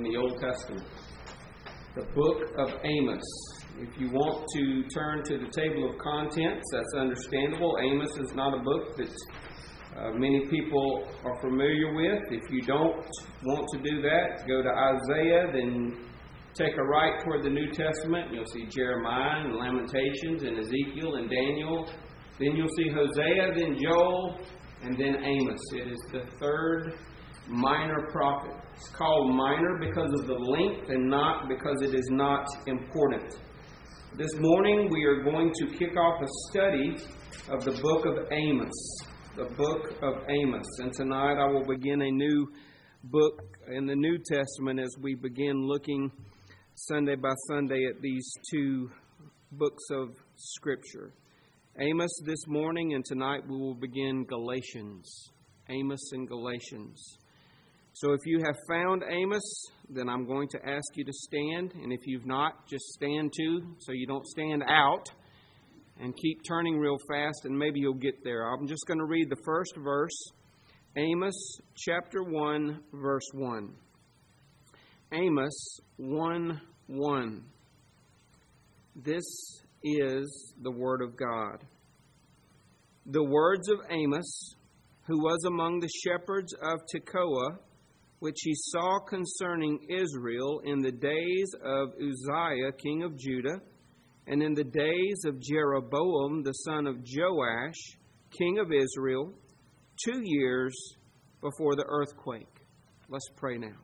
in the Old Testament. The book of Amos. If you want to turn to the table of contents, that's understandable. Amos is not a book that many people are familiar with. If you don't want to do that, go to Isaiah, then take a right toward the New Testament. You'll see Jeremiah and Lamentations and Ezekiel and Daniel. Then you'll see Hosea, then Joel, and then Amos. It is the third minor prophet. It's called minor because of the length and not because it is not important. This morning we are going to kick off a study of the book of Amos. The book of Amos. And tonight I will begin a new book in the New Testament as we begin looking Sunday by Sunday at these two books of Scripture. Amos this morning, and tonight we will begin Galatians. Amos and Galatians. So if you have found Amos, then I'm going to ask you to stand. And if you've not, just stand too, so you don't stand out. And keep turning real fast, and maybe you'll get there. I'm just going to read the first verse. Amos chapter 1, verse 1. Amos 1:1. This is the word of God. The words of Amos, who was among the shepherds of Tekoa, which he saw concerning Israel in the days of Uzziah, king of Judah, and in the days of Jeroboam, the son of Joash, king of Israel, 2 years before the earthquake. Let's pray now.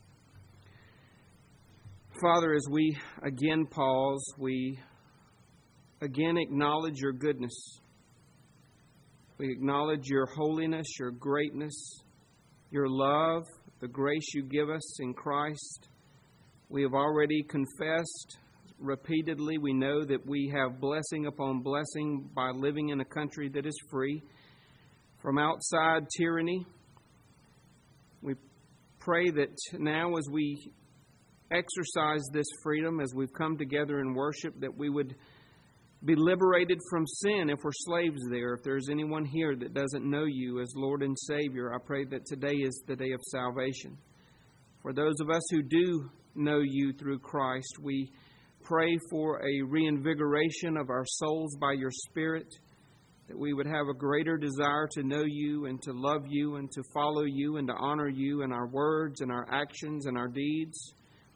Father, as we again pause, we again acknowledge your goodness. We acknowledge your holiness, your greatness, your love, the grace you give us in Christ. We have already confessed repeatedly. We know that we have blessing upon blessing by living in a country that is free from outside tyranny. We pray that now as we exercise this freedom, as we've come together in worship, that we would be liberated from sin if we're slaves there. If there's anyone here that doesn't know you as Lord and Savior, I pray that today is the day of salvation. For those of us who do know you through Christ, we pray for a reinvigoration of our souls by your Spirit, that we would have a greater desire to know you and to love you and to follow you and to honor you in our words and our actions and our deeds.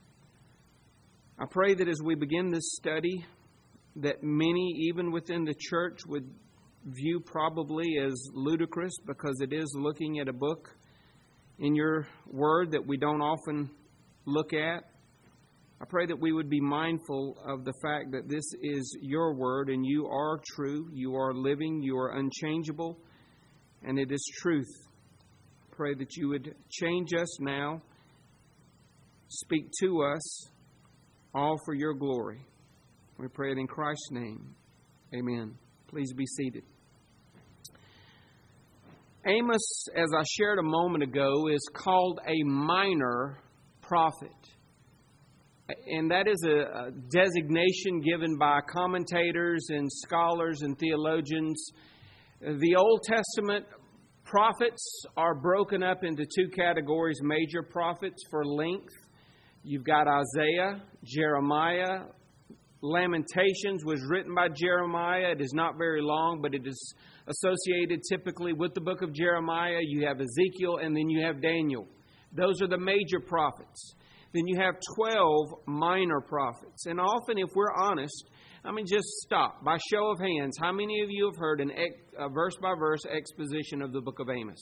I pray that as we begin this study, that many, even within the church, would view probably as ludicrous because it is looking at a book in your word that we don't often look at. I pray that we would be mindful of the fact that this is your word and you are true, you are living, you are unchangeable, and it is truth. I pray that you would change us now, speak to us, all for your glory. We pray it in Christ's name. Amen. Please be seated. Amos, as I shared a moment ago, is called a minor prophet. And that is a designation given by commentators and scholars and theologians. The Old Testament prophets are broken up into two categories, major prophets for length. You've got Isaiah, Jeremiah. Lamentations was written by Jeremiah. It is not very long, but it is associated typically with the book of Jeremiah. You have Ezekiel, and then you have Daniel. Those are the major prophets. Then you have 12 minor prophets. And often, if we're honest, just stop. By show of hands, how many of you have heard a verse-by-verse exposition of the book of Amos?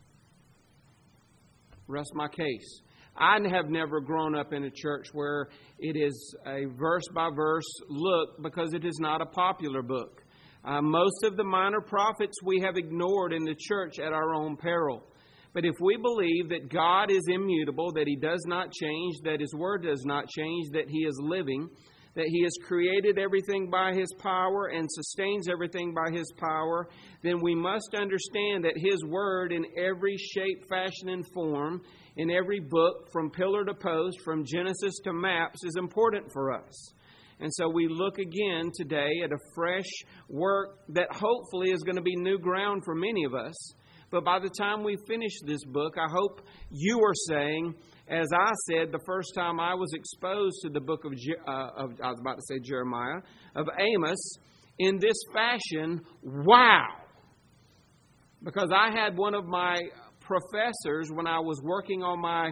Rest my case. I have never grown up in a church where it is a verse-by-verse look because it is not a popular book. Most of the minor prophets we have ignored in the church at our own peril. But if we believe that God is immutable, that He does not change, that His Word does not change, that He is living, that He has created everything by His power and sustains everything by His power, then we must understand that His Word in every shape, fashion, and form, in every book, from pillar to post, from Genesis to maps, is important for us. And so we look again today at a fresh work that hopefully is going to be new ground for many of us. But by the time we finish this book, I hope you are saying, as I said the first time I was exposed to the book of Jeremiah, of Amos, in this fashion, wow! Because I had one of my professors, when I was working on my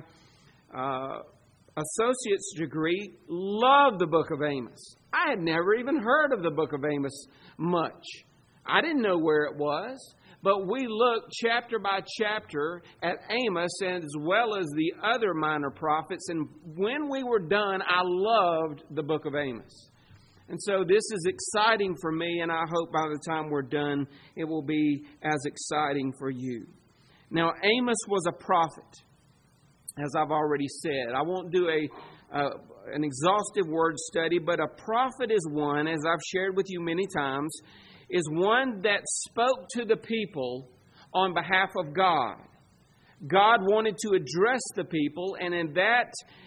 associate's degree, loved the book of Amos. I had never even heard of the book of Amos much. I didn't know where it was. But we looked chapter by chapter at Amos as well as the other minor prophets. And when we were done, I loved the book of Amos. And so this is exciting for me, and I hope by the time we're done, it will be as exciting for you. Now, Amos was a prophet, as I've already said. I won't do an exhaustive word study, but a prophet is one, as I've shared with you many times, is one that spoke to the people on behalf of God. God wanted to address the people, and in that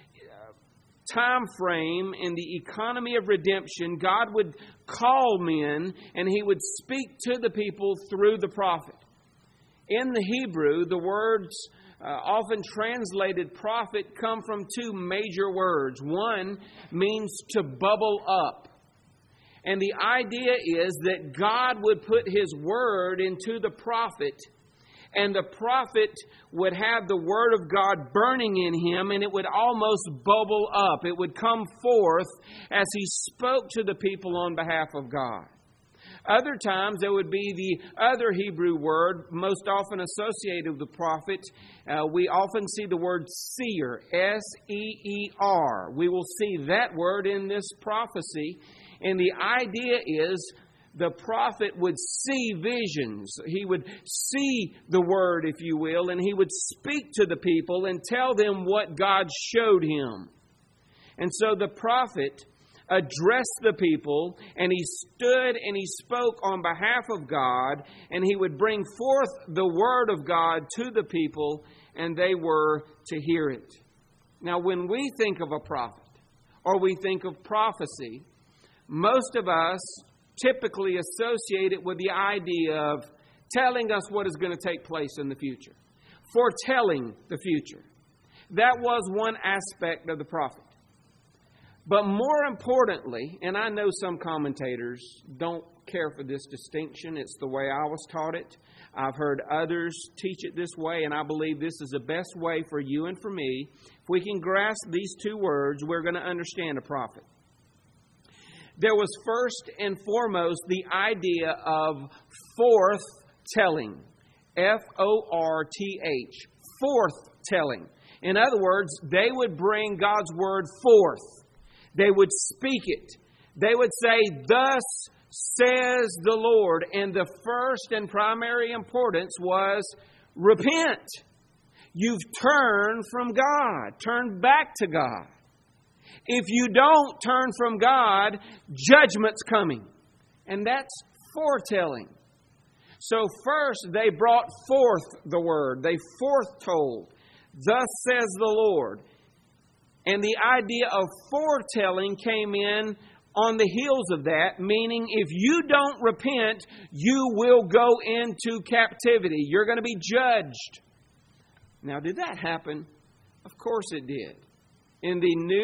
time frame, in the economy of redemption, God would call men and He would speak to the people through the prophet. In the Hebrew, the words often translated prophet come from two major words. One means to bubble up. And the idea is that God would put His word into the prophet, and the prophet would have the word of God burning in him, and it would almost bubble up. It would come forth as he spoke to the people on behalf of God. Other times, there would be the other Hebrew word, most often associated with the prophet. We often see the word seer, S-E-E-R. We will see that word in this prophecy. And the idea is the prophet would see visions. He would see the word, if you will, and he would speak to the people and tell them what God showed him. And so the prophet addressed the people, and he stood and he spoke on behalf of God, and he would bring forth the word of God to the people, and they were to hear it. Now, when we think of a prophet, or we think of prophecy, most of us typically associate it with the idea of telling us what is going to take place in the future, foretelling the future. That was one aspect of the prophet. But more importantly, and I know some commentators don't care for this distinction, it's the way I was taught it. I've heard others teach it this way, and I believe this is the best way for you and for me. If we can grasp these two words, we're going to understand a prophet. There was first and foremost the idea of forth-telling. F-O-R-T-H. Forth-telling. In other words, they would bring God's word forth. They would speak it. They would say, "Thus says the Lord." And the first and primary importance was repent. You've turned from God. Turn back to God. If you don't turn from God, judgment's coming. And that's foretelling. So first, they brought forth the word. They foretold. Thus says the Lord. And the idea of foretelling came in on the heels of that, meaning if you don't repent, you will go into captivity. You're going to be judged. Now, did that happen? Of course it did. In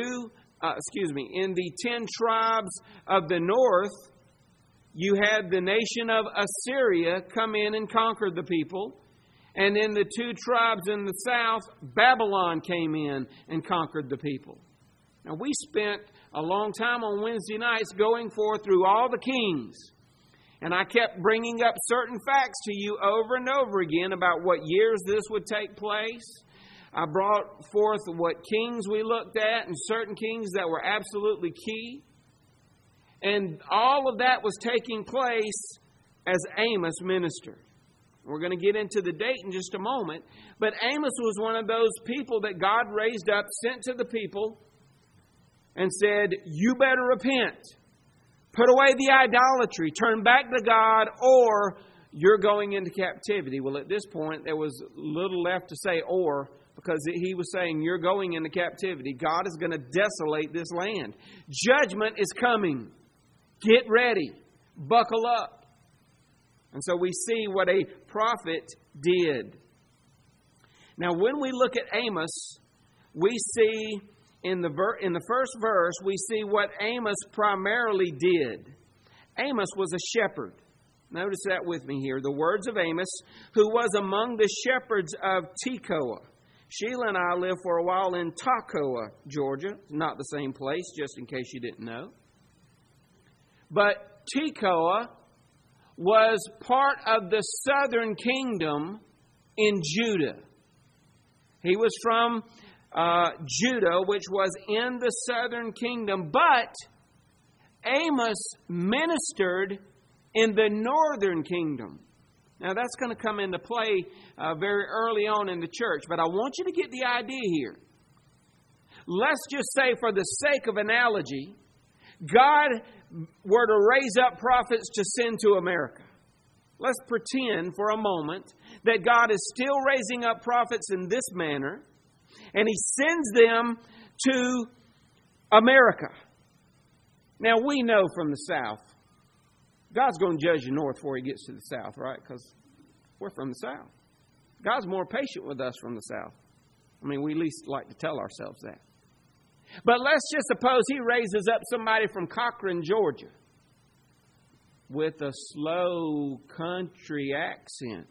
the 10 tribes of the north, you had the nation of Assyria come in and conquer the people. And in the 2 tribes in the south, Babylon came in and conquered the people. Now, we spent a long time on Wednesday nights going through all the kings. And I kept bringing up certain facts to you over and over again about what years this would take place. I brought forth what kings we looked at and certain kings that were absolutely key. And all of that was taking place as Amos ministered. We're going to get into the date in just a moment. But Amos was one of those people that God raised up, sent to the people, and said, "You better repent. Put away the idolatry. Turn back to God, or you're going into captivity." Well, at this point, there was little left to say "or," because he was saying, you're going into captivity. God is going to desolate this land. Judgment is coming. Get ready. Buckle up. And so we see what a prophet did. Now, when we look at Amos, we see in the first verse, we see what Amos primarily did. Amos was a shepherd. Notice that with me here. The words of Amos, who was among the shepherds of Tekoa. Sheila and I lived for a while in Toccoa, Georgia. Not the same place, just in case you didn't know. But Tekoa was part of the southern kingdom in Judah. He was from Judah, which was in the southern kingdom. But Amos ministered in the northern kingdom. Now, that's going to come into play very early on in the church. But I want you to get the idea here. Let's just say, for the sake of analogy, God were to raise up prophets to send to America. Let's pretend for a moment that God is still raising up prophets in this manner, and He sends them to America. Now, we know from the South, God's going to judge the North before He gets to the South, right? Because we're from the South. God's more patient with us from the South. I mean, we at least like to tell ourselves that. But let's just suppose He raises up somebody from Cochran, Georgia, with a slow country accent,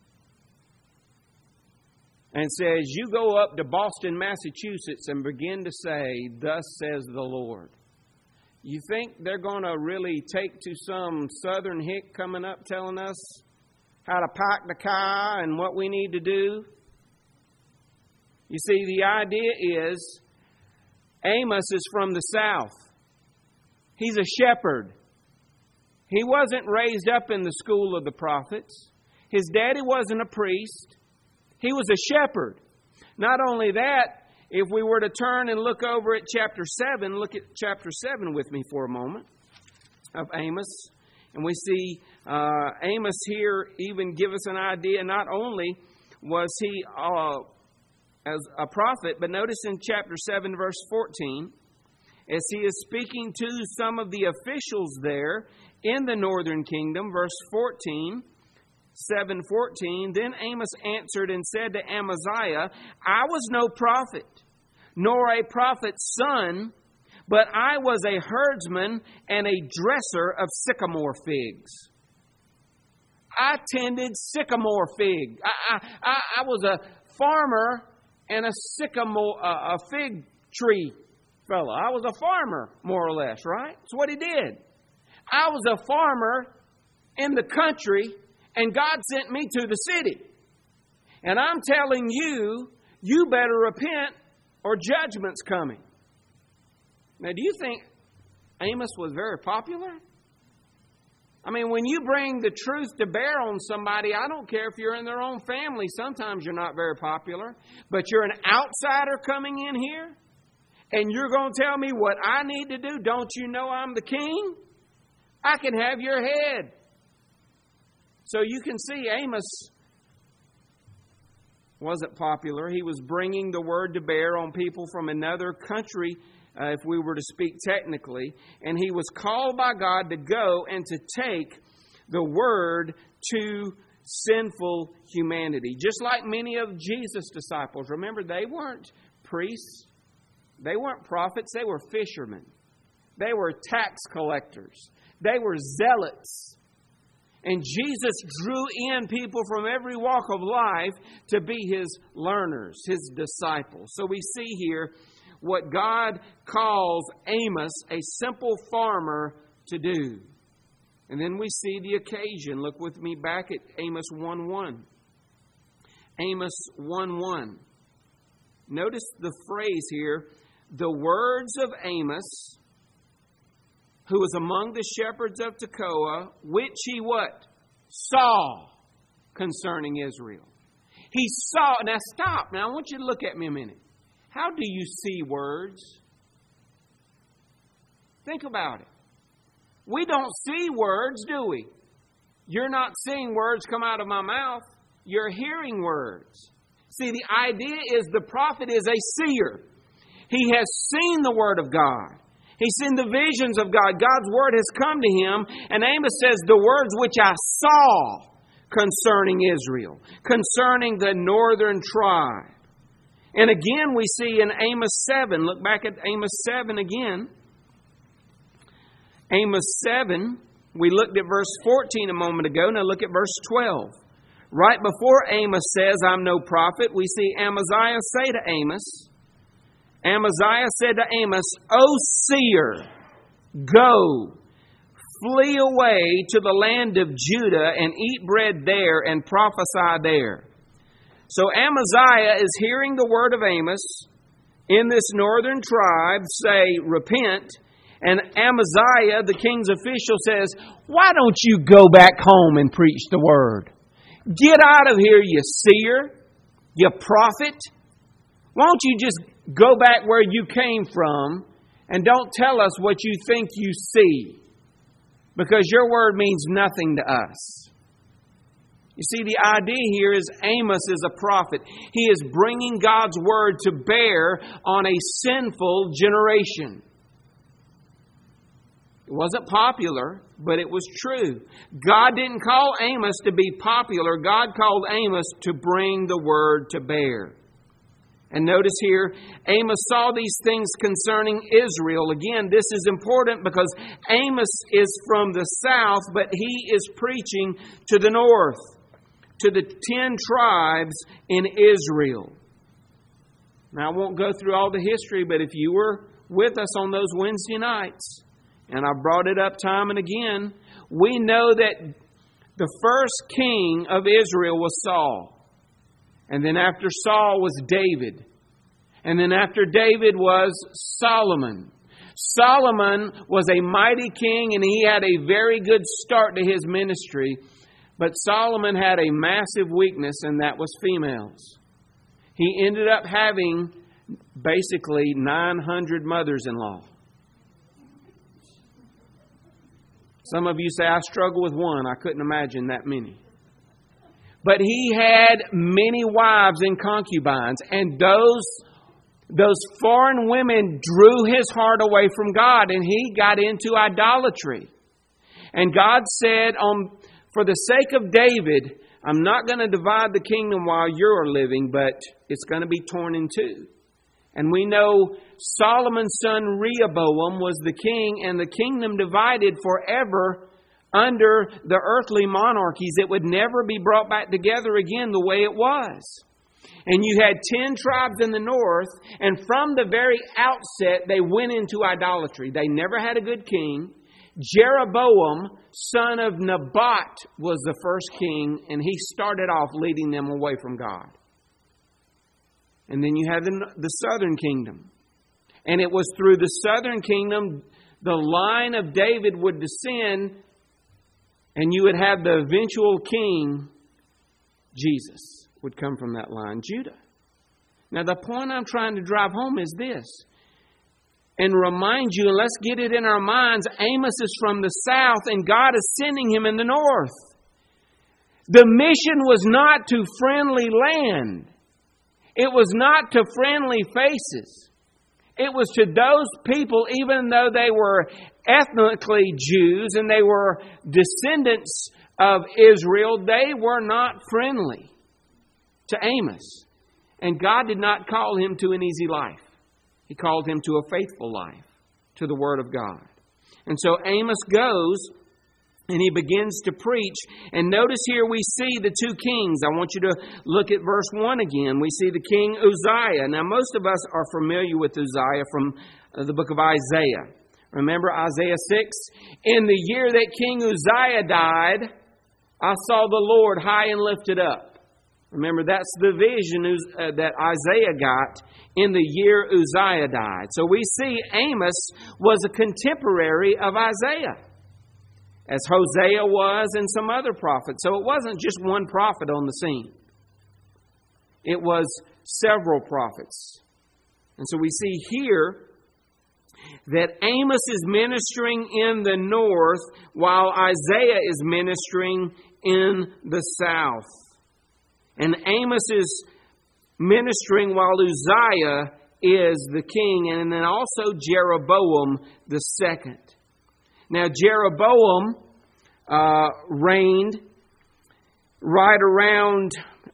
and says, you go up to Boston, Massachusetts, and begin to say, thus says the Lord. You think they're going to really take to some southern hick coming up telling us how to pack the car and what we need to do? You see, the idea is Amos is from the south. He's a shepherd. He wasn't raised up in the school of the prophets. His daddy wasn't a priest. He was a shepherd. Not only that, if we were to turn and look over at chapter 7, look at chapter 7 with me for a moment of Amos. And we see Amos here even give us an idea. Not only was he as a prophet, but notice in chapter 7, verse 14, as he is speaking to some of the officials there in the northern kingdom, verse 14, 7:14, then Amos answered and said to Amaziah, I was no prophet, nor a prophet's son, but I was a herdsman and a dresser of sycamore figs. I tended sycamore fig. I was a farmer and a sycamore, a fig tree fellow. I was a farmer, more or less, right? That's what he did. I was a farmer in the country, and God sent me to the city. And I'm telling you, you better repent or judgment's coming. Now, do you think Amos was very popular? I mean, when you bring the truth to bear on somebody, I don't care if you're in their own family. Sometimes you're not very popular. But you're an outsider coming in here, and you're going to tell me what I need to do? Don't you know I'm the king? I can have your head. So you can see Amos wasn't popular. He was bringing the word to bear on people from another country, if we were to speak technically. And he was called by God to go and to take the word to sinful humanity. Just like many of Jesus' disciples. Remember, they weren't priests. They weren't prophets. They were fishermen. They were tax collectors. They were zealots. And Jesus drew in people from every walk of life to be His learners, His disciples. So we see here what God calls Amos, a simple farmer, to do. And then we see the occasion. Look with me back at Amos 1:1. Amos 1:1. Notice the phrase here, the words of Amos, who was among the shepherds of Tekoa, which he what? Saw concerning Israel. He saw. Now stop. Now I want you to look at me a minute. How do you see words? Think about it. We don't see words, do we? You're not seeing words come out of my mouth. You're hearing words. See, the idea is the prophet is a seer. He has seen the Word of God. He's seen the visions of God. God's Word has come to him. And Amos says, the words which I saw concerning Israel, concerning the northern tribe. And again we see in Amos 7, look back at Amos 7 again. Amos 7, we looked at verse 14 a moment ago. Now look at verse 12. Right before Amos says, I'm no prophet, we see Amaziah say to Amos, Amaziah said to Amos, O seer, go, flee away to the land of Judah and eat bread there and prophesy there. So Amaziah is hearing the word of Amos in this northern tribe say, repent. And Amaziah, the king's official, says, why don't you go back home and preach the word? Get out of here, you seer, you prophet. Why don't you just go back where you came from and don't tell us what you think you see? Because your word means nothing to us. You see, the idea here is Amos is a prophet. He is bringing God's word to bear on a sinful generation. It wasn't popular, but it was true. God didn't call Amos to be popular. God called Amos to bring the word to bear. And notice here, Amos saw these things concerning Israel. Again, this is important because Amos is from the south, but he is preaching to the north, to the 10 tribes in Israel. Now, I won't go through all the history, but if you were with us on those Wednesday nights, and I brought it up time and again, we know that the first king of Israel was Saul. And then after Saul was David. And then after David was Solomon. Solomon was a mighty king and he had a very good start to his ministry. But Solomon had a massive weakness, and that was females. He ended up having basically 900 mothers-in-law. Some of you say, I struggle with one. I couldn't imagine that many. But he had many wives and concubines, and those foreign women drew his heart away from God, and he got into idolatry. And God said, for the sake of David, I'm not going to divide the kingdom while you're living, but it's going to be torn in two. And we know Solomon's son Rehoboam was the king, and the kingdom divided forever under the earthly monarchies. It would never be brought back together again the way it was. And you had 10 tribes in the north, and from the very outset, they went into idolatry. They never had a good king. Jeroboam, son of Nebat, was the first king, and he started off leading them away from God. And then you have the southern kingdom. And it was through the southern kingdom, the line of David would descend, and you would have the eventual king, Jesus, would come from that line, Judah. Now, the point I'm trying to drive home is this. And remind you, and let's get it in our minds, Amos is from the south, and God is sending him in the north. The mission was not to friendly land. It was not to friendly faces. It was to those people, even though they were ethnically Jews and they were descendants of Israel, they were not friendly to Amos. And God did not call him to an easy life. He called him to a faithful life, to the Word of God. And so Amos goes and he begins to preach. And notice here we see the two kings. I want you to look at verse 1 again. We see the king Uzziah. Now, most of us are familiar with Uzziah from the book of Isaiah. Remember Isaiah 6? In the year that King Uzziah died, I saw the Lord high and lifted up. Remember, that's the vision that Isaiah got in the year Uzziah died. So we see Amos was a contemporary of Isaiah, as Hosea was and some other prophets. So it wasn't just one prophet on the scene. It was several prophets. And so we see here that Amos is ministering in the north while Isaiah is ministering in the south. And Amos is ministering while Uzziah is the king, and then also Jeroboam the second. Now, Jeroboam reigned right around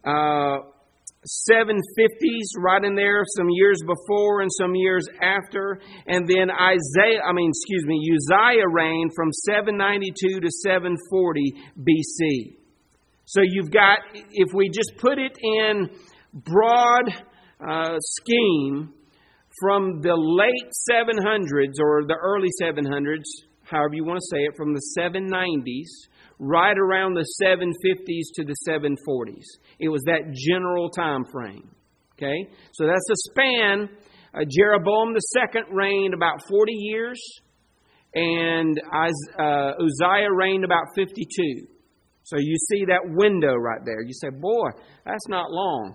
750s, right in there, some years before and some years after. And then Uzziah reigned from 792 to 740 BC. So you've got, if we just put it in broad scheme, from the late 700s or the early 700s, however you want to say it, from the 790s, right around the 750s to the 740s. It was that general time frame. Okay? So that's a span. Jeroboam II reigned about 40 years, and Uzziah reigned about 52. So you see that window right there. You say, boy, that's not long.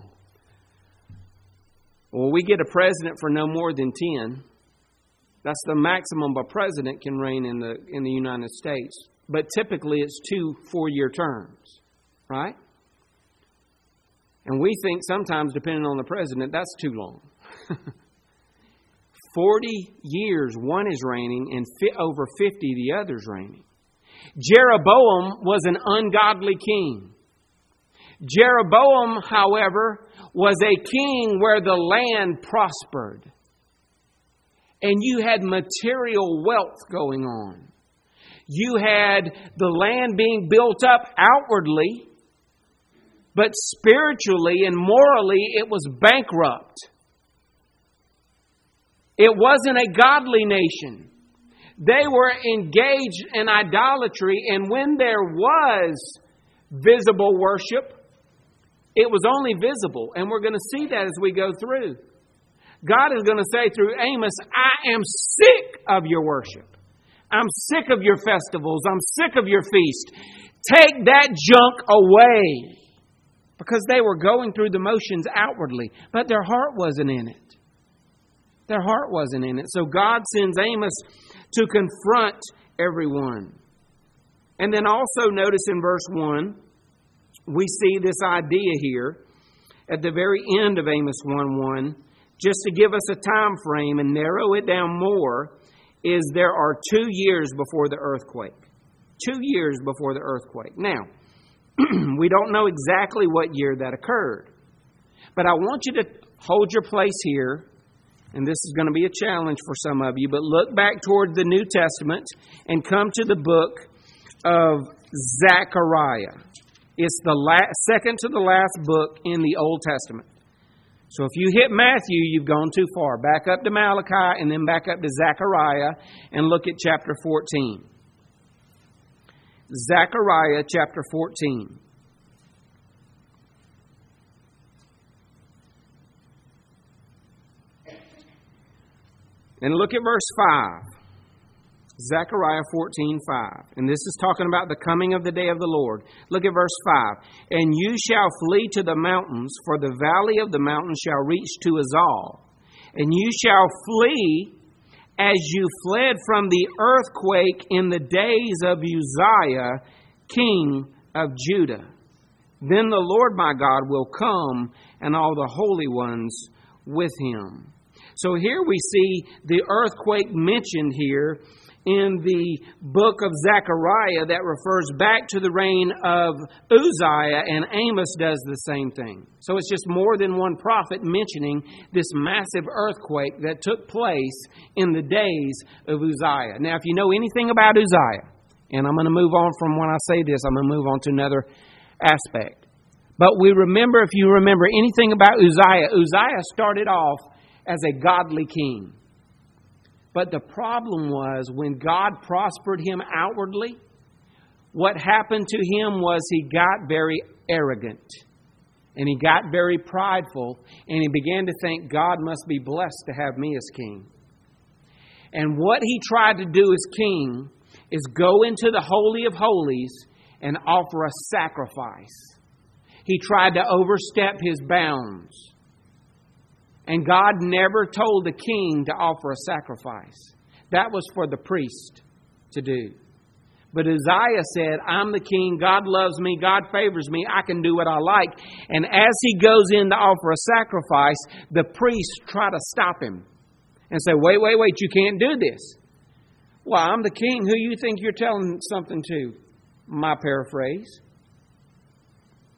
Well, we get a president for no more than 10. That's the maximum a president can reign in the United States. But typically it's 2 4-year terms, right? And we think sometimes, depending on the president, that's too long. 40 years one is reigning, and over 50 the other's reigning. Jeroboam was an ungodly king. Jeroboam, however, was a king where the land prospered. And you had material wealth going on. You had the land being built up outwardly, but spiritually and morally it was bankrupt. It wasn't a godly nation. They were engaged in idolatry, and when there was visible worship, it was only visible. And we're going to see that as we go through. God is going to say through Amos, I am sick of your worship. I'm sick of your festivals. I'm sick of your feast. Take that junk away. Because they were going through the motions outwardly, but their heart wasn't in it. Their heart wasn't in it. So God sends Amos to confront everyone. And then also notice in verse 1, we see this idea here at the very end of Amos 1:1, just to give us a time frame and narrow it down more, is there are 2 years before the earthquake. 2 years before the earthquake. Now, we don't know exactly what year that occurred. But I want you to hold your place here, and this is going to be a challenge for some of you, but look back toward the New Testament and come to the book of Zechariah. It's the second to the last book in the Old Testament. So if you hit Matthew, you've gone too far. Back up to Malachi and then back up to Zechariah and look at chapter 14. Zechariah chapter 14. And look at verse 5. Zechariah 14:5. And this is talking about the coming of the day of the Lord. Look at verse 5. And you shall flee to the mountains, for the valley of the mountains shall reach to Azal. And you shall flee as you fled from the earthquake in the days of Uzziah, king of Judah. Then the Lord my God will come, and all the holy ones with him. So here we see the earthquake mentioned here in the book of Zechariah that refers back to the reign of Uzziah, and Amos does the same thing. So it's just more than one prophet mentioning this massive earthquake that took place in the days of Uzziah. Now, if you know anything about Uzziah, and I'm going to move on from when I say this, I'm going to move on to another aspect. But if you remember anything about Uzziah, Uzziah started off as a godly king. But the problem was when God prospered him outwardly, what happened to him was he got very arrogant. And he got very prideful. And he began to think God must be blessed to have me as king. And what he tried to do as king is go into the Holy of Holies and offer a sacrifice. He tried to overstep his bounds. And God never told the king to offer a sacrifice. That was for the priest to do. But Uzziah said, I'm the king, God loves me, God favors me, I can do what I like. And as he goes in to offer a sacrifice, the priests try to stop him and say, wait, you can't do this. Well, I'm the king, who you think you're telling something to? My paraphrase.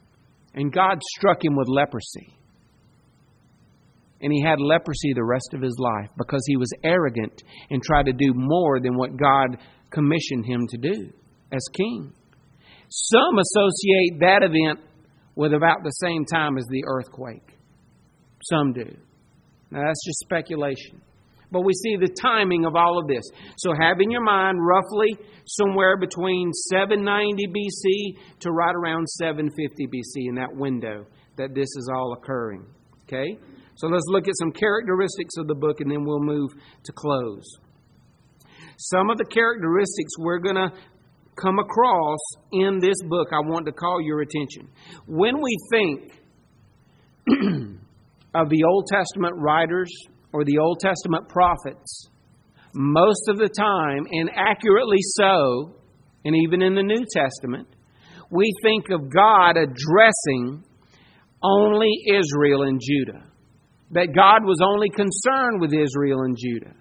And God struck him with leprosy. And he had leprosy the rest of his life because he was arrogant and tried to do more than what God commissioned him to do as king. Some associate that event with about the same time as the earthquake. Some do. Now that's just speculation. But we see the timing of all of this. So have in your mind roughly somewhere between 790 BC to right around 750 BC in that window that this is all occurring. Okay? So let's look at some characteristics of the book and then we'll move to close. Some of the characteristics we're going to come across in this book, I want to call your attention. When we think of the Old Testament writers or the Old Testament prophets, most of the time, and accurately so, and even in the New Testament, we think of God addressing only Israel and Judah. That God was only concerned with Israel and Judah.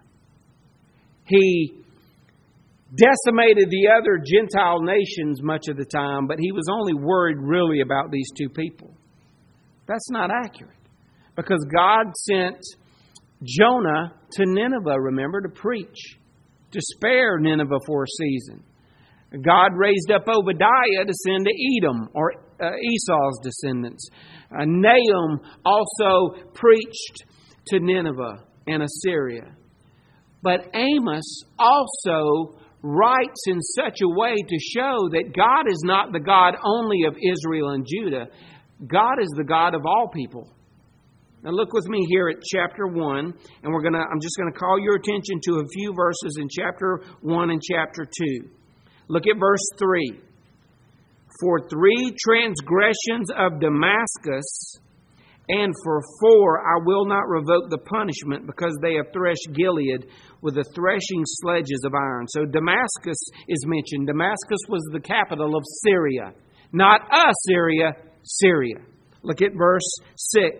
He decimated the other Gentile nations much of the time, but he was only worried really about these two people. That's not accurate. Because God sent Jonah to Nineveh, remember, to preach, to spare Nineveh for a season. God raised up Obadiah to send to Edom, or Esau's descendants. Nahum also preached to Nineveh and Assyria. But Amos also writes in such a way to show that God is not the God only of Israel and Judah. God is the God of all people. Now look with me here at chapter 1, and I'm just going to call your attention to a few verses in chapter 1 and chapter 2. Look at verse 3. For 3 transgressions of Damascus, and for 4 I will not revoke the punishment, because they have threshed Gilead with the threshing sledges of iron. So Damascus is mentioned. Damascus was the capital of Syria. Not Assyria, Syria. Look at verse 6.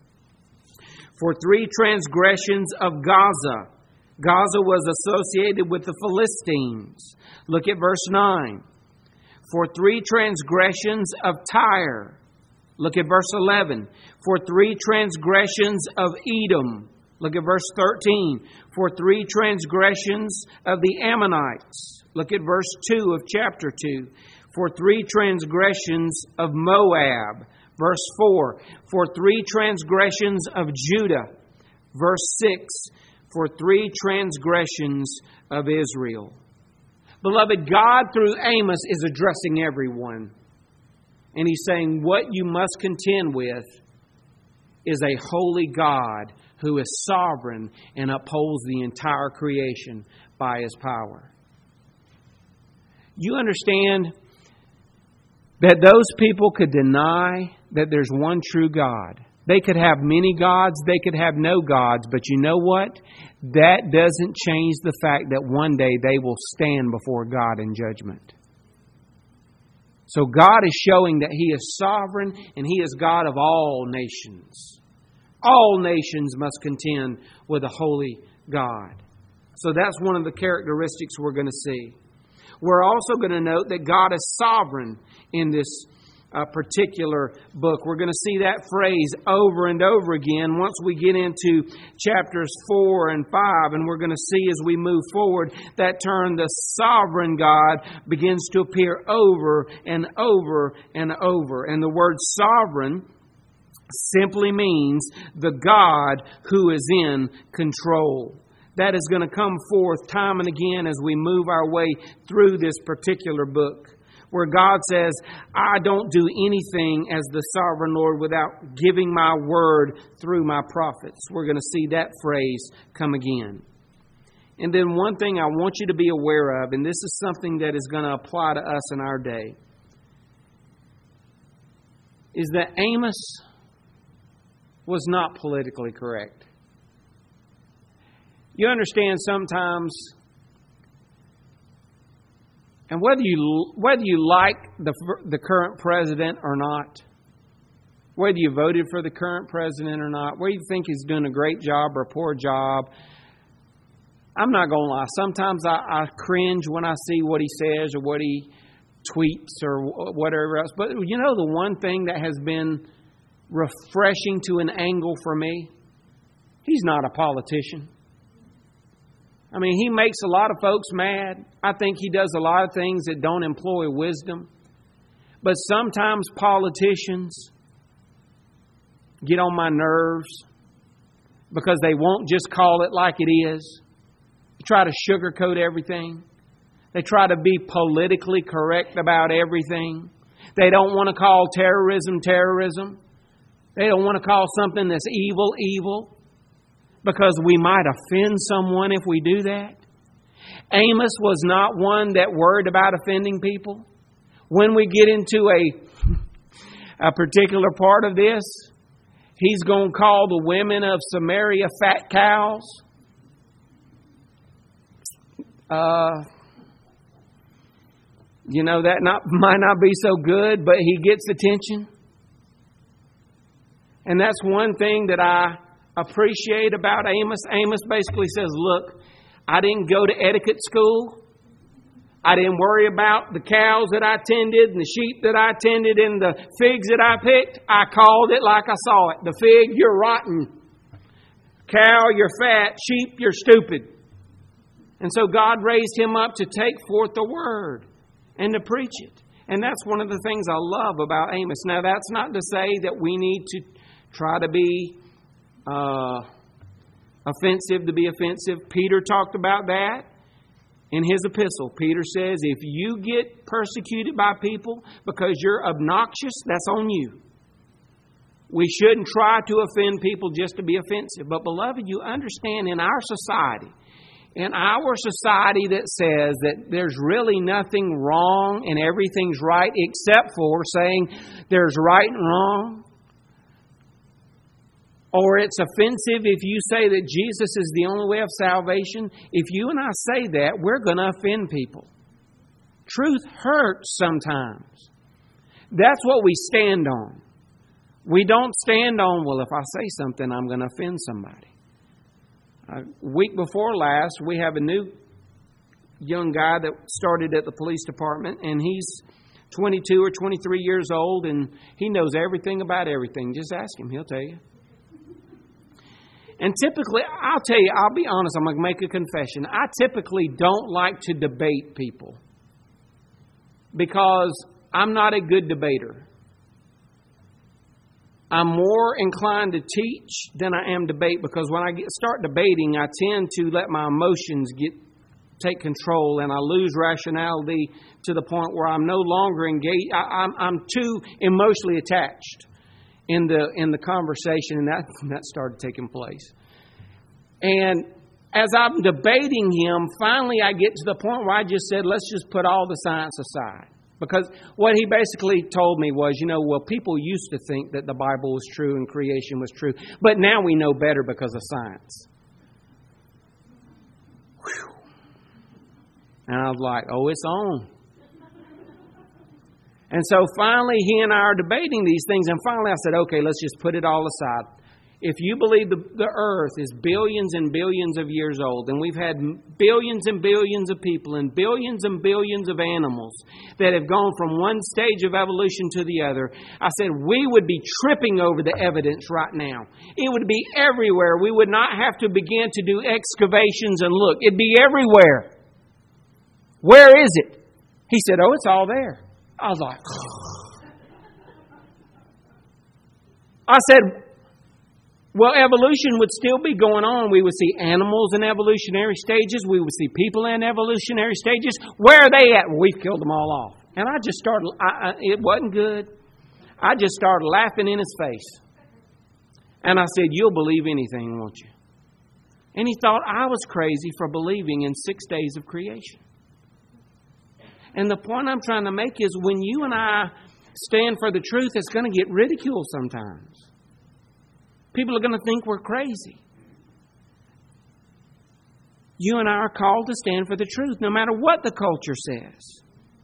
For 3 transgressions of Gaza. Gaza was associated with the Philistines. Look at verse 9. For 3 transgressions of Tyre. Look at verse 11. For 3 transgressions of Edom. Look at verse 13. For 3 transgressions of the Ammonites. Look at verse 2 of chapter 2. For 3 transgressions of Moab. Verse 4. For 3 transgressions of Judah. Verse 6. For 3 transgressions of Israel. Beloved, God through Amos is addressing everyone. And He's saying what you must contend with is a holy God who is sovereign and upholds the entire creation by His power. You understand that those people could deny that there's one true God. They could have many gods, they could have no gods, but you know what? That doesn't change the fact that one day they will stand before God in judgment. So God is showing that He is sovereign and He is God of all nations. All nations must contend with a holy God. So that's one of the characteristics we're going to see. We're also going to note that God is sovereign in this particular book. We're going to see that phrase over and over again once we get into chapters 4 and 5. And we're going to see as we move forward that term, the sovereign God, begins to appear over and over and over. And the word sovereign simply means the God who is in control. That is going to come forth time and again as we move our way through this particular book, where God says, I don't do anything as the sovereign Lord without giving my word through my prophets. We're going to see that phrase come again. And then one thing I want you to be aware of, and this is something that is going to apply to us in our day, is that Amos was not politically correct. You understand sometimes, and whether you like the current president or not, whether you voted for the current president or not, whether you think he's doing a great job or a poor job, I'm not going to lie. Sometimes I cringe when I see what he says or what he tweets or whatever else. But you know the one thing that has been refreshing to an angle for me? He's not a politician. I mean, he makes a lot of folks mad. I think he does a lot of things that don't employ wisdom. But sometimes politicians get on my nerves because they won't just call it like it is. They try to sugarcoat everything. They try to be politically correct about everything. They don't want to call terrorism terrorism. They don't want to call something that's evil evil, because we might offend someone if we do that. Amos was not one that worried about offending people. When we get into a particular part of this, he's going to call the women of Samaria fat cows. That might not be so good, but he gets attention. And that's one thing that I appreciate about Amos. Amos basically says, look, I didn't go to etiquette school. I didn't worry about the cows that I tended and the sheep that I tended and the figs that I picked. I called it like I saw it. The fig, you're rotten. Cow, you're fat. Sheep, you're stupid. And so God raised him up to take forth the word and to preach it. And that's one of the things I love about Amos. Now, that's not to say that we need to try to be offensive to be offensive. Peter talked about that in his epistle. Peter says, if you get persecuted by people because you're obnoxious, that's on you. We shouldn't try to offend people just to be offensive. But beloved, you understand in our society that says that there's really nothing wrong and everything's right except for saying there's right and wrong. Or it's offensive if you say that Jesus is the only way of salvation. If you and I say that, we're going to offend people. Truth hurts sometimes. That's what we stand on. We don't stand on, well, if I say something, I'm going to offend somebody. Week before last, we have a new young guy that started at the police department, and he's 22 or 23 years old, and he knows everything about everything. Just ask him, he'll tell you. And typically, I'll be honest, I'm going to make a confession. I typically don't like to debate people because I'm not a good debater. I'm more inclined to teach than I am debate, because when I start debating, I tend to let my emotions take control, and I lose rationality to the point where I'm no longer engaged. I'm too emotionally attached in the conversation, and that started taking place. And as I'm debating him, finally I get to the point where I just said, let's just put all the science aside. Because what he basically told me was, people used to think that the Bible was true and creation was true, but now we know better because of science. Whew. And I was like, it's on. And so finally, he and I are debating these things. And finally, I said, okay, let's just put it all aside. If you believe the earth is billions and billions of years old, and we've had billions and billions of people and billions of animals that have gone from one stage of evolution to the other, I said, we would be tripping over the evidence right now. It would be everywhere. We would not have to begin to do excavations and look. It'd be everywhere. Where is it? He said, it's all there. I was like, I said, well, evolution would still be going on. We would see animals in evolutionary stages. We would see people in evolutionary stages. Where are they at? Well, we've killed them all off. And I just started, it wasn't good. I just started laughing in his face. And I said, you'll believe anything, won't you? And he thought I was crazy for believing in 6 days of creation. And the point I'm trying to make is when you and I stand for the truth, it's going to get ridiculed sometimes. People are going to think we're crazy. You and I are called to stand for the truth, no matter what the culture says.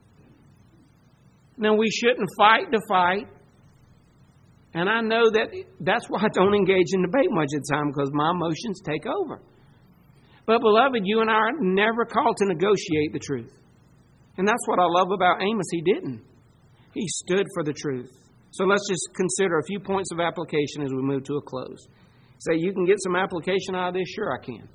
Now, we shouldn't fight to fight. And I know that's why I don't engage in debate much of the time, because my emotions take over. But, beloved, you and I are never called to negotiate the truth. And that's what I love about Amos. He didn't. He stood for the truth. So let's just consider a few points of application as we move to a close. Say, you can get some application out of this? Sure, I can.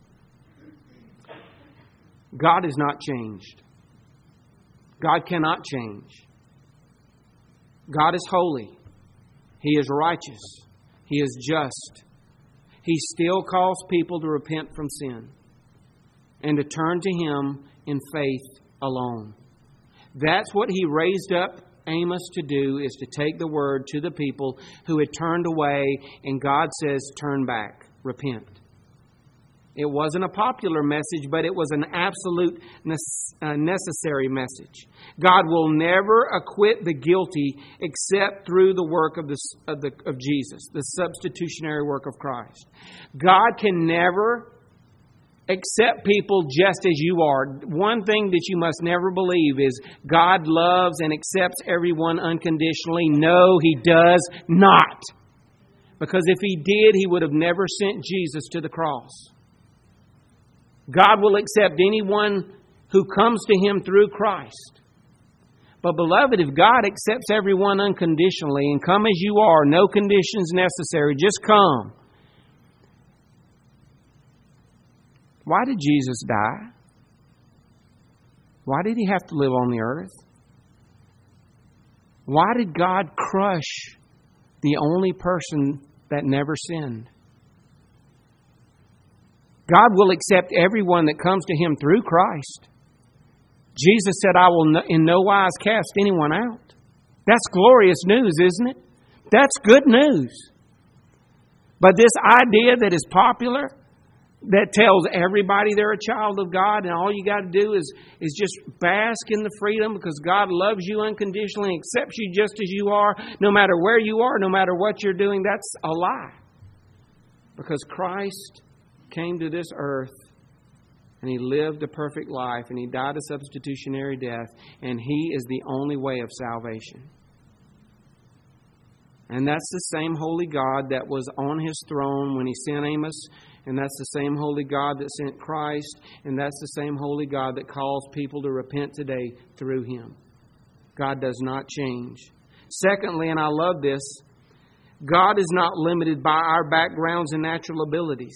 God is not changed. God cannot change. God is holy. He is righteous. He is just. He still calls people to repent from sin and to turn to Him in faith alone. That's what He raised up Amos to do, is to take the word to the people who had turned away, and God says, turn back, repent. It wasn't a popular message, but it was an absolute necessary message. God will never acquit the guilty except through the work of Jesus, the substitutionary work of Christ. God can never accept people just as you are. One thing that you must never believe is God loves and accepts everyone unconditionally. No, He does not. Because if He did, He would have never sent Jesus to the cross. God will accept anyone who comes to Him through Christ. But beloved, if God accepts everyone unconditionally and come as you are, no conditions necessary, just come. Why did Jesus die? Why did He have to live on the earth? Why did God crush the only person that never sinned? God will accept everyone that comes to Him through Christ. Jesus said, I will in no wise cast anyone out. That's glorious news, isn't it? That's good news. But this idea that is popular, that tells everybody they're a child of God and all you got to do is just bask in the freedom because God loves you unconditionally and accepts you just as you are, no matter where you are, no matter what you're doing, that's a lie. Because Christ came to this earth and He lived a perfect life and He died a substitutionary death, and He is the only way of salvation. And that's the same holy God that was on His throne when He sent Amos, and that's the same holy God that sent Christ, and that's the same holy God that calls people to repent today through Him. God does not change. Secondly, and I love this, God is not limited by our backgrounds and natural abilities.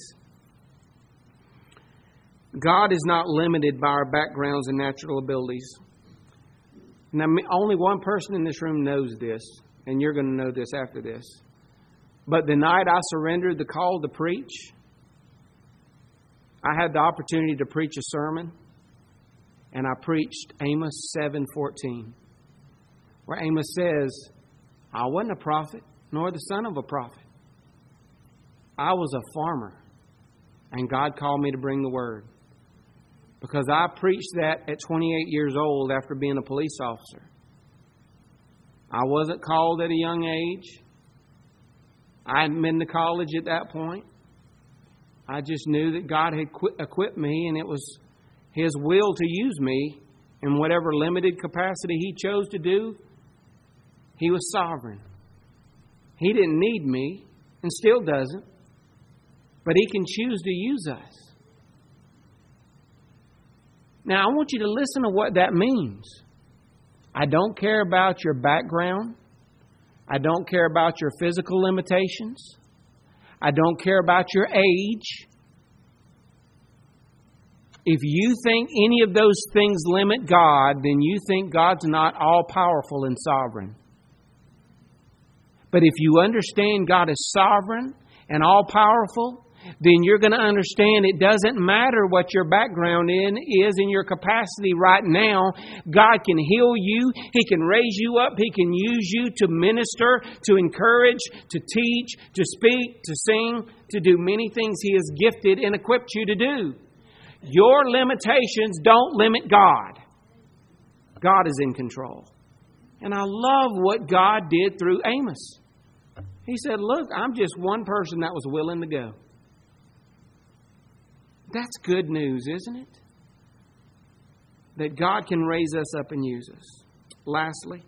God is not limited by our backgrounds and natural abilities. Now, only one person in this room knows this, and you're going to know this after this. But the night I surrendered the call to preach, I had the opportunity to preach a sermon, and I preached Amos 7:14, where Amos says, I wasn't a prophet, nor the son of a prophet. I was a farmer, and God called me to bring the word. Because I preached that at 28 years old after being a police officer. I wasn't called at a young age. I hadn't been to college at that point. I just knew that God had equipped me, and it was His will to use me in whatever limited capacity He chose to do. He was sovereign. He didn't need me, and still doesn't. But He can choose to use us. Now, I want you to listen to what that means. I don't care about your background. I don't care about your physical limitations. I don't care about your age. If you think any of those things limit God, then you think God's not all-powerful and sovereign. But if you understand God is sovereign and all-powerful, then you're going to understand it doesn't matter what your background is in your capacity right now. God can heal you. He can raise you up. He can use you to minister, to encourage, to teach, to speak, to sing, to do many things He has gifted and equipped you to do. Your limitations don't limit God. God is in control. And I love what God did through Amos. He said, look, I'm just one person that was willing to go. That's good news, isn't it? That God can raise us up and use us. Lastly,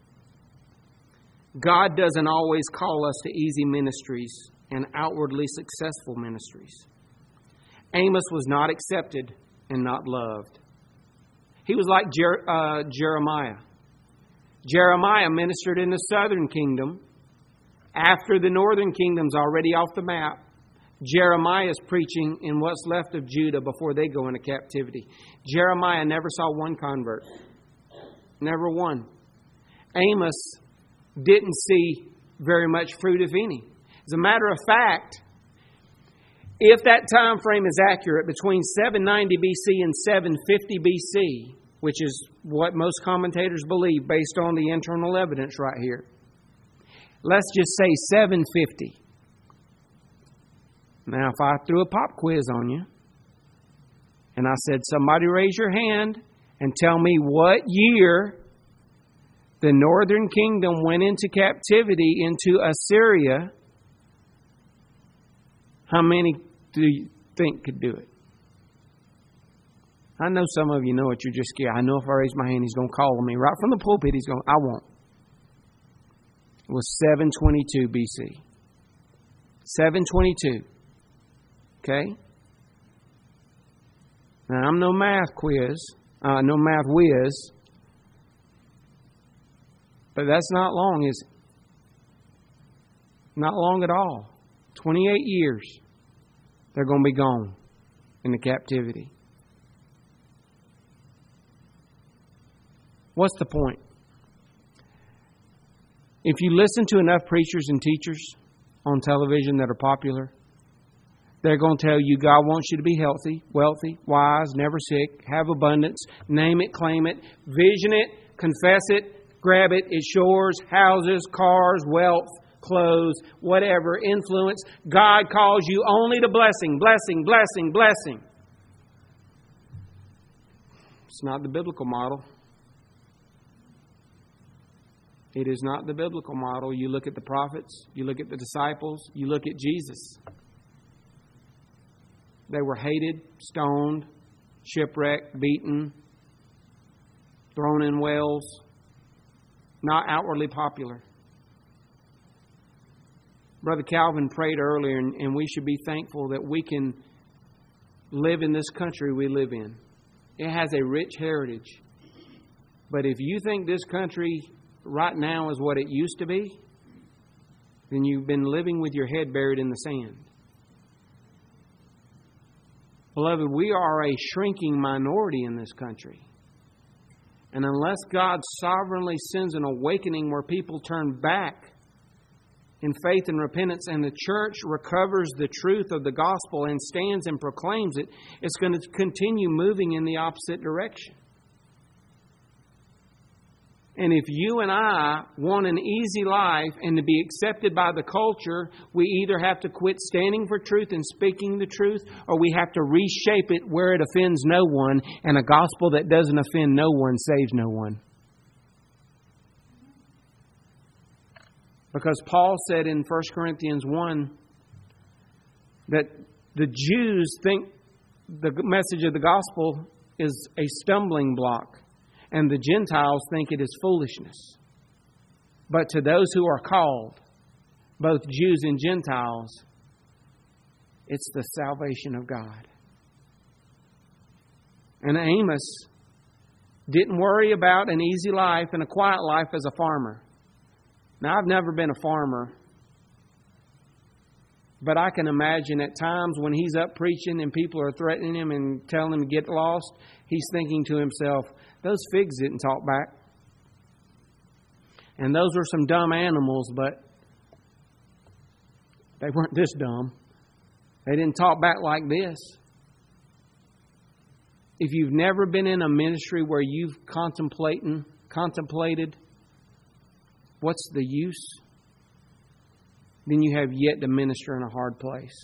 God doesn't always call us to easy ministries and outwardly successful ministries. Amos was not accepted and not loved. He was like Jeremiah. Jeremiah ministered in the southern kingdom. After the northern kingdom's already off the map, Jeremiah is preaching in what's left of Judah before they go into captivity. Jeremiah never saw one convert. Never one. Amos didn't see very much fruit, if any. As a matter of fact, if that time frame is accurate, between 790 BC and 750 BC, which is what most commentators believe based on the internal evidence right here, let's just say 750. Now, if I threw a pop quiz on you, and I said, somebody raise your hand and tell me what year the northern kingdom went into captivity into Assyria, how many do you think could do it? I know some of you know it. You're just scared. I know if I raise my hand, he's going to call on me. Right from the pulpit, he's going, I won't. It was 722 BC. 722. Okay? Now, I'm no math whiz. But that's not long, is it? Not long at all. 28 years, they're going to be gone in the captivity. What's the point? If you listen to enough preachers and teachers on television that are popular, they're going to tell you God wants you to be healthy, wealthy, wise, never sick, have abundance, name it, claim it, vision it, confess it, grab it. It's yours, houses, cars, wealth, clothes, whatever, influence. God calls you only to blessing, blessing, blessing, blessing. It's not the biblical model. It is not the biblical model. You look at the prophets, you look at the disciples, you look at Jesus. They were hated, stoned, shipwrecked, beaten, thrown in wells, not outwardly popular. Brother Calvin prayed earlier, and we should be thankful that we can live in this country we live in. It has a rich heritage. But if you think this country right now is what it used to be, then you've been living with your head buried in the sand. Beloved, we are a shrinking minority in this country. And unless God sovereignly sends an awakening where people turn back in faith and repentance and the church recovers the truth of the gospel and stands and proclaims it, it's going to continue moving in the opposite direction. And if you and I want an easy life and to be accepted by the culture, we either have to quit standing for truth and speaking the truth, or we have to reshape it where it offends no one, and a gospel that doesn't offend no one saves no one. Because Paul said in 1 Corinthians 1 that the Jews think the message of the gospel is a stumbling block, and the Gentiles think it is foolishness. But to those who are called, both Jews and Gentiles, it's the salvation of God. And Amos didn't worry about an easy life and a quiet life as a farmer. Now, I've never been a farmer, but I can imagine at times when he's up preaching and people are threatening him and telling him to get lost, he's thinking to himself, those figs didn't talk back. And those were some dumb animals, but they weren't this dumb. They didn't talk back like this. If you've never been in a ministry where you've contemplated what's the use, then you have yet to minister in a hard place.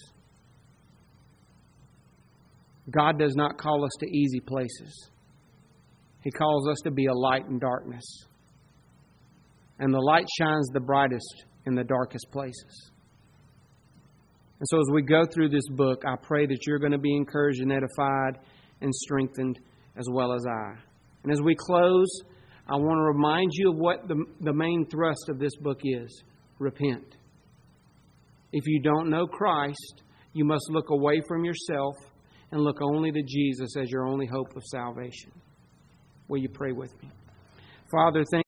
God does not call us to easy places. He calls us to be a light in darkness. And the light shines the brightest in the darkest places. And so as we go through this book, I pray that you're going to be encouraged and edified and strengthened as well as I. And as we close, I want to remind you of what the main thrust of this book is. Repent. If you don't know Christ, you must look away from yourself and look only to Jesus as your only hope of salvation. Will you pray with me? Father, thank